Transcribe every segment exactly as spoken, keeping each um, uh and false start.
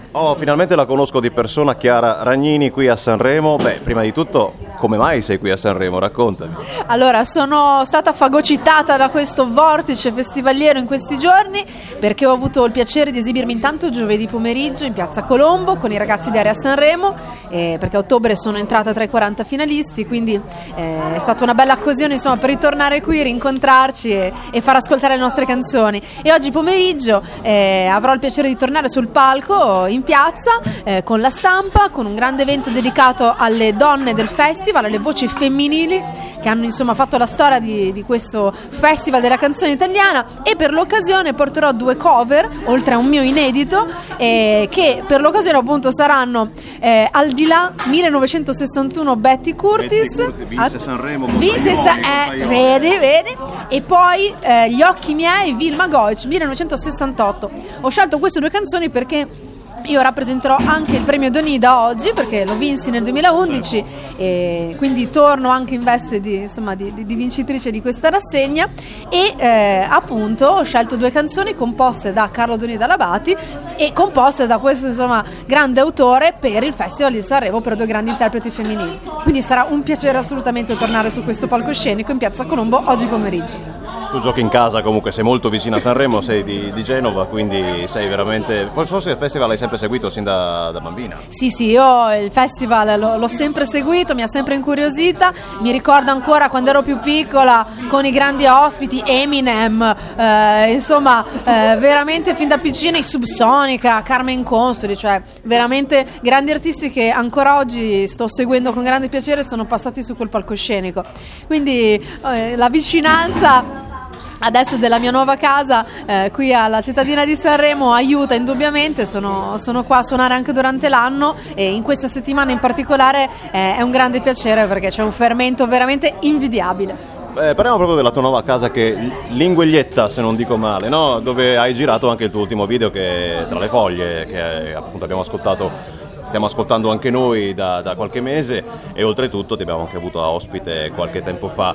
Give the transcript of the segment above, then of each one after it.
Oh, finalmente la conosco di persona, Chiara Ragnini, qui a Sanremo. Beh, prima di tutto, come mai sei qui a Sanremo? Raccontami. Allora, sono stata fagocitata da questo vortice festivaliero in questi giorni perché ho avuto il piacere di esibirmi intanto giovedì pomeriggio in Piazza Colombo con i ragazzi di Area Sanremo, eh, perché a ottobre sono entrata tra i quaranta finalisti, quindi eh, è stata una bella occasione, insomma, per ritornare qui, rincontrarci e, e far ascoltare le nostre canzoni. E oggi pomeriggio eh, avrò il piacere di tornare sul palco in piazza eh, con La Stampa, con un grande evento dedicato alle donne del festival, alle voci femminili che hanno insomma fatto la storia di, di questo festival della canzone italiana, e per l'occasione porterò due cover oltre a un mio inedito eh, che per l'occasione appunto saranno eh, Al di là millenovecentosessantuno Betty Curtis, Betty Curtis vinse Sanremo con vinse Paioli, Sa- eh, Paioli. vedi, vedi. E poi eh, Gli occhi miei, Vilma Goic, millenovecentosessantotto. Ho scelto queste due canzoni perché io rappresenterò anche il premio Donida oggi, perché lo vinsi nel duemilaundici e quindi torno anche in veste di, insomma, di, di, di vincitrice di questa rassegna. E eh, appunto ho scelto due canzoni composte da Carlo Donida Labati e composte da questo insomma grande autore per il Festival di Sanremo, per due grandi interpreti femminili. Quindi sarà un piacere assolutamente tornare su questo palcoscenico in Piazza Colombo oggi pomeriggio. Tu giochi in casa, comunque sei molto vicino a Sanremo, sei di, di Genova, quindi sei veramente... Forse il festival l'hai sempre seguito sin da, da bambina. Sì, sì, io il festival l'ho, l'ho sempre seguito, mi ha sempre incuriosita, mi ricordo ancora quando ero più piccola con i grandi ospiti, Eminem, eh, insomma, eh, veramente fin da piccina, i Subsonica, Carmen Consoli, cioè veramente grandi artisti che ancora oggi sto seguendo con grande piacere, sono passati su quel palcoscenico. Quindi eh, la vicinanza adesso della mia nuova casa eh, qui alla cittadina di Sanremo aiuta indubbiamente. Sono, sono qua a suonare anche durante l'anno e in questa settimana in particolare eh, è un grande piacere perché c'è un fermento veramente invidiabile. Eh, parliamo proprio della tua nuova casa, che Lingueglietta, se non dico male, no? Dove hai girato anche il tuo ultimo video, che è Tra le foglie, che appunto abbiamo ascoltato, stiamo ascoltando anche noi da, da qualche mese, e oltretutto ti abbiamo anche avuto a ospite qualche tempo fa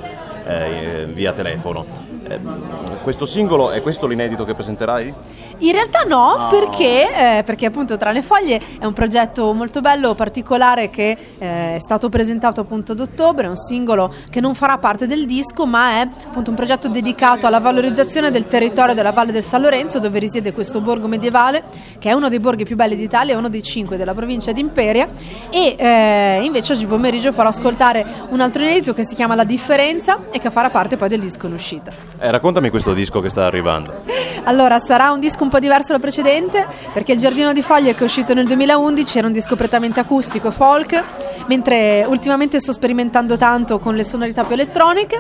eh, via telefono. Eh, questo singolo, è questo l'inedito che presenterai? In realtà no, no. perché eh, perché appunto Tra le foglie è un progetto molto bello, particolare, che eh, è stato presentato appunto ad ottobre, è un singolo che non farà parte del disco, ma è appunto un progetto dedicato alla valorizzazione del territorio della Valle del San Lorenzo, dove risiede questo borgo medievale, che è uno dei borghi più belli d'Italia, uno dei cinque della provincia di Imperia. E eh, invece oggi pomeriggio farò ascoltare un altro inedito che si chiama La differenza e che farà parte poi del disco in uscita. Eh, raccontami questo disco che sta arrivando. Allora, sarà un disco un po' diverso dal precedente, perché Il giardino di foglie, che è uscito nel duemilaundici, era un disco prettamente acustico e folk, mentre ultimamente sto sperimentando tanto con le sonorità più elettroniche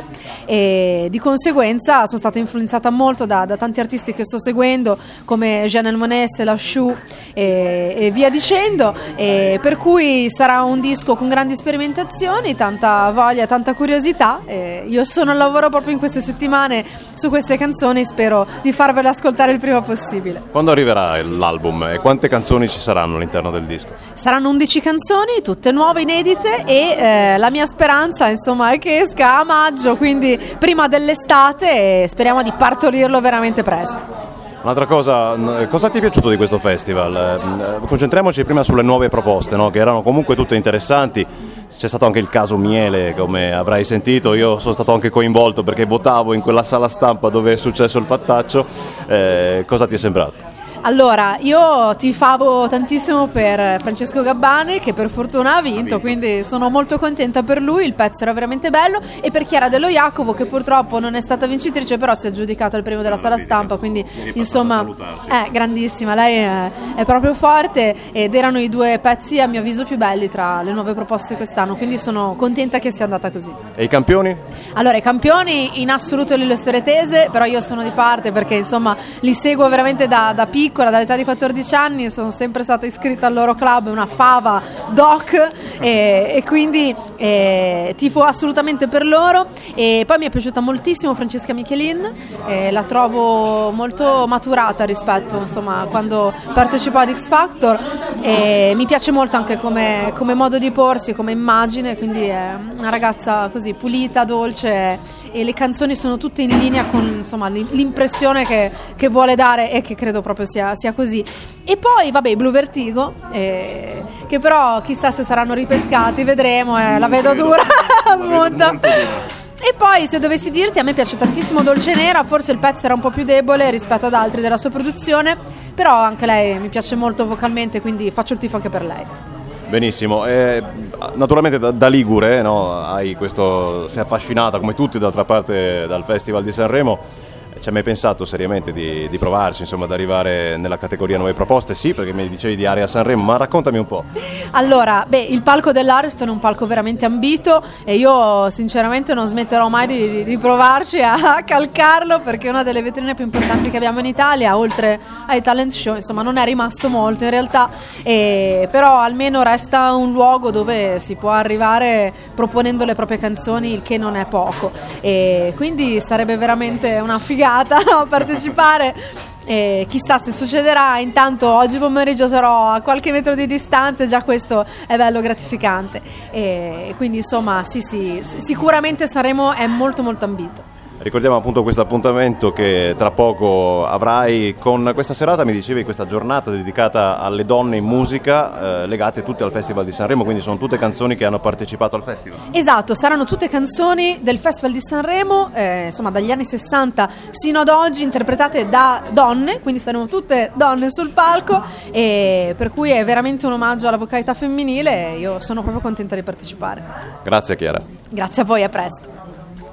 e di conseguenza sono stata influenzata molto da, da tanti artisti che sto seguendo, come Janelle Monáe, La Chou e, e via dicendo, e per cui sarà un disco con grandi sperimentazioni, tanta voglia, tanta curiosità. E io sono al lavoro proprio in queste settimane su queste canzoni, spero di farvele ascoltare il prima possibile. Quando arriverà l'album e quante canzoni ci saranno all'interno del disco? Saranno undici canzoni, tutte nuove, inedite, e eh, la mia speranza insomma è che esca a maggio, quindi prima dell'estate, e speriamo di partorirlo veramente presto. Un'altra cosa, cosa ti è piaciuto di questo festival? Concentriamoci prima sulle nuove proposte, no? Che erano comunque tutte interessanti. C'è stato anche il caso Miele, come avrai sentito, io sono stato anche coinvolto perché votavo in quella sala stampa dove è successo il fattaccio. Eh, cosa ti è sembrato? Allora, io tifavo tantissimo per Francesco Gabbani, che per fortuna ha vinto, quindi sono molto contenta per lui, il pezzo era veramente bello, e per Chiara Dello Jacopo, che purtroppo non è stata vincitrice, però si è aggiudicata il premio della sala stampa, quindi insomma è grandissima, lei è, è proprio forte, ed erano i due pezzi a mio avviso più belli tra le nuove proposte quest'anno, quindi sono contenta che sia andata così. E i campioni? Allora, i campioni in assoluto Lillo Steretese, però io sono di parte perché insomma li seguo veramente da, da piccola, dall'età di quattordici anni, sono sempre stata iscritta al loro club, una fava doc, e, e quindi eh, tifo assolutamente per loro. E poi mi è piaciuta moltissimo Francesca Michelin, eh, la trovo molto maturata rispetto insomma quando partecipò ad X Factor, e mi piace molto anche come, come modo di porsi, come immagine, quindi è una ragazza così pulita, dolce, e le canzoni sono tutte in linea con insomma l'impressione che, che vuole dare e che credo proprio sia sia, sia così. E poi vabbè i Blu Vertigo, eh, che però chissà se saranno ripescati, vedremo, eh, la vedo dura molto. E poi se dovessi dirti, a me piace tantissimo Dolce Nera, forse il pezzo era un po' più debole rispetto ad altri della sua produzione, però anche lei mi piace molto vocalmente, quindi faccio il tifo anche per lei. Benissimo, eh, naturalmente da, da Ligure, no, hai questo, sei affascinata come tutti d'altra parte dal Festival di Sanremo. Ci hai mai pensato seriamente di, di provarci, insomma, ad arrivare nella categoria nuove proposte? Sì, perché mi dicevi di Area Sanremo, ma raccontami un po'. Allora, beh, il palco dell'Ariston è un palco veramente ambito e io sinceramente non smetterò mai di, di, di provarci a, a calcarlo, perché è una delle vetrine più importanti che abbiamo in Italia, oltre ai talent show, insomma non è rimasto molto in realtà, e, però almeno resta un luogo dove si può arrivare proponendo le proprie canzoni, il che non è poco, e quindi sarebbe veramente una figata, no, partecipare, e chissà se succederà. Intanto oggi pomeriggio sarò a qualche metro di distanza e già questo è bello gratificante, e quindi insomma sì sì sicuramente Sanremo è molto molto ambito. Ricordiamo appunto questo appuntamento che tra poco avrai con questa serata, mi dicevi, questa giornata dedicata alle donne in musica, eh, legate tutte al Festival di Sanremo, quindi sono tutte canzoni che hanno partecipato al festival. Esatto, saranno tutte canzoni del Festival di Sanremo, eh, insomma dagli anni sessanta sino ad oggi, interpretate da donne, quindi saremo tutte donne sul palco, e per cui è veramente un omaggio alla vocalità femminile e io sono proprio contenta di partecipare. Grazie Chiara. Grazie a voi, a presto.